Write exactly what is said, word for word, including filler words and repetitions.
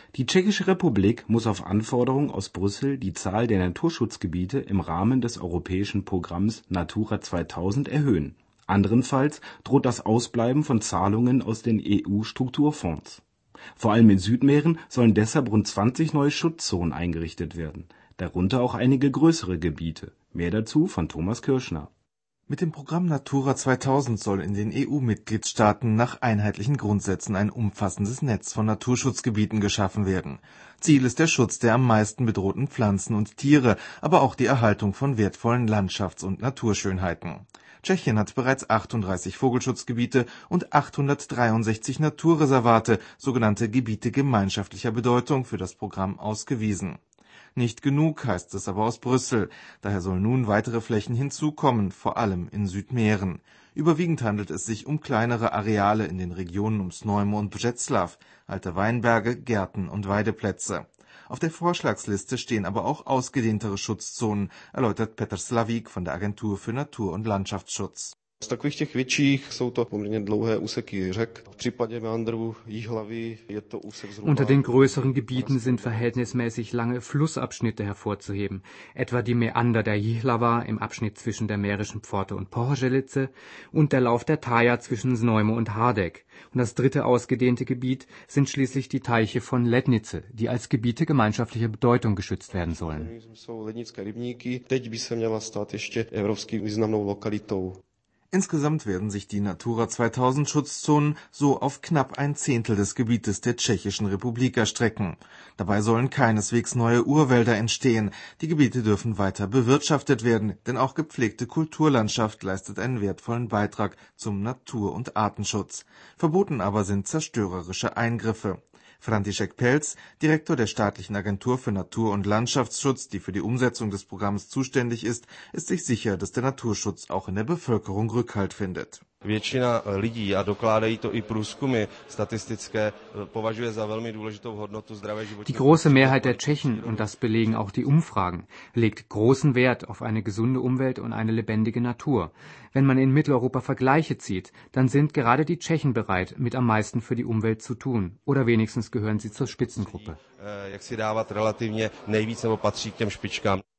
Die Tschechische Republik muss auf Anforderung aus Brüssel die Zahl der Naturschutzgebiete im Rahmen des europäischen Programms Natura zweitausend erhöhen. Anderenfalls droht das Ausbleiben von Zahlungen aus den E U-Strukturfonds. Vor allem in Südmähren sollen deshalb rund zwanzig neue Schutzzonen eingerichtet werden, darunter auch einige größere Gebiete. Mehr dazu von Thomas Kirschner. Mit dem Programm Natura zweitausend soll in den E U-Mitgliedstaaten nach einheitlichen Grundsätzen ein umfassendes Netz von Naturschutzgebieten geschaffen werden. Ziel ist der Schutz der am meisten bedrohten Pflanzen und Tiere, aber auch die Erhaltung von wertvollen Landschafts- und Naturschönheiten. Tschechien hat bereits achtunddreißig Vogelschutzgebiete und achthundertdreiundsechzig Naturreservate, sogenannte Gebiete gemeinschaftlicher Bedeutung, für das Programm ausgewiesen. Nicht genug, heißt es aber aus Brüssel. Daher sollen nun weitere Flächen hinzukommen, vor allem in Südmähren. Überwiegend handelt es sich um kleinere Areale in den Regionen um Znojmo und Břeclav, alte Weinberge, Gärten und Weideplätze. Auf der Vorschlagsliste stehen aber auch ausgedehntere Schutzzonen, erläutert Petr Slavík von der Agentur für Natur- und Landschaftsschutz. Z takových těch větších jsou to poměrně dlouhé úseky řek. V případě meandru Jihlavy je to úsek zhruba. Unter den größeren Gebieten sind verhältnismäßig lange Flussabschnitte hervorzuheben, etwa die Meander der Jihlava im Abschnitt zwischen der Mährischen Pforte und Pohořelice und der Lauf der Taja zwischen Znojmo und Hádek. Und das dritte ausgedehnte Gebiet sind schließlich die Teiche von Lednice, die als Gebiete gemeinschaftlicher Bedeutung geschützt werden sollen. Jsou lednické rybníky, teď by se měla stát ještě evropsky významnou lokalitou. Insgesamt werden sich die Natura zweitausend Schutzzonen so auf knapp ein Zehntel des Gebietes der Tschechischen Republik erstrecken. Dabei sollen keineswegs neue Urwälder entstehen. Die Gebiete dürfen weiter bewirtschaftet werden, denn auch gepflegte Kulturlandschaft leistet einen wertvollen Beitrag zum Natur- und Artenschutz. Verboten aber sind zerstörerische Eingriffe. František Pelc, Direktor der staatlichen Agentur für Natur- und Landschaftsschutz, die für die Umsetzung des Programms zuständig ist, ist sich sicher, dass der Naturschutz auch in der Bevölkerung Rückhalt findet. Většina lidí, a dokládají to i průzkumy statistické, považuje za velmi důležitou hodnotu zdravé životního. Die große Mehrheit der Tschechen, und das belegen auch die Umfragen, legt großen Wert auf eine gesunde Umwelt und eine lebendige Natur. Wenn man in Mitteleuropa Vergleiche zieht, dann sind gerade die Tschechen bereit, mit am meisten für die Umwelt zu tun. Oder wenigstens gehören sie zur Spitzengruppe. Jak si dávat relativně nejvíc nebo patří k těm špičkám.